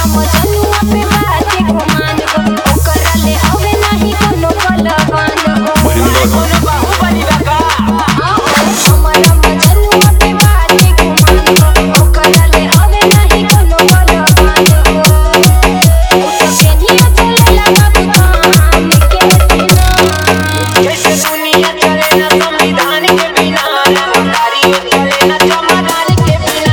मजनुआ पे बाटे घुमान गो ओकरा ले हवे नाही कोनो बलवान गो बाहुबली लगा हमारा मजनुआ पे बाटे घुमान गो ओकरा ले हवे नाही कोनो बलवान गो उसके निया चले लगा काम के बिना जैसे दुनिया चले ना संविधान के बिना रंगदारी चले ना चमदार के बिना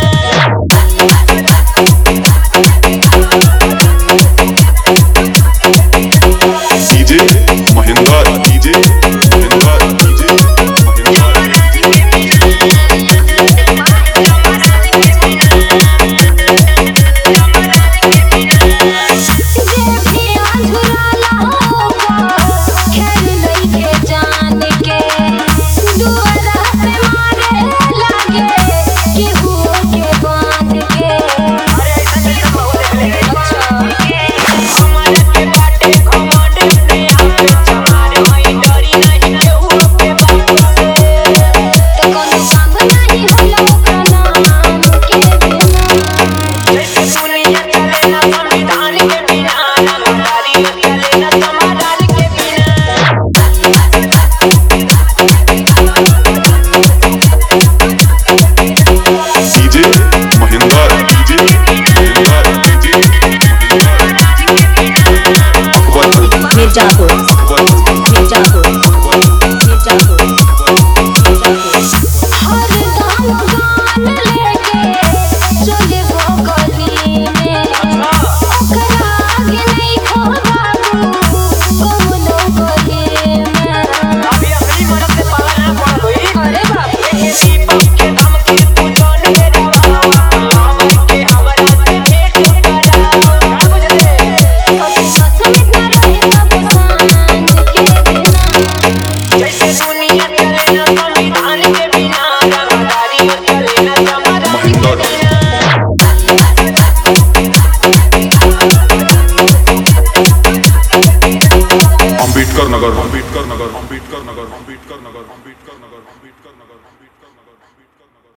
DJ Mahindra DJ Mahindra DJ Mirzapur Mirzapur Mirzapur हर दाम गान लेके चले वो गली में ओकरा आगे नहीं खो बाबू कौनो गली में अभी असली मर्द से पाला ना पड़ गई अरे बाप के दीपक के दम के तू जान मेरा बाबा के हमरा से भेंट करा बुझले कसम में रहे सब सान के बिना जैसे दुनिया चले ना संविधान के बिना रंगदारी चले ना चमदार के बिना अंबेडकर नगर अंबेडकर नगर अंबेडकर नगर अंबेडकर नगर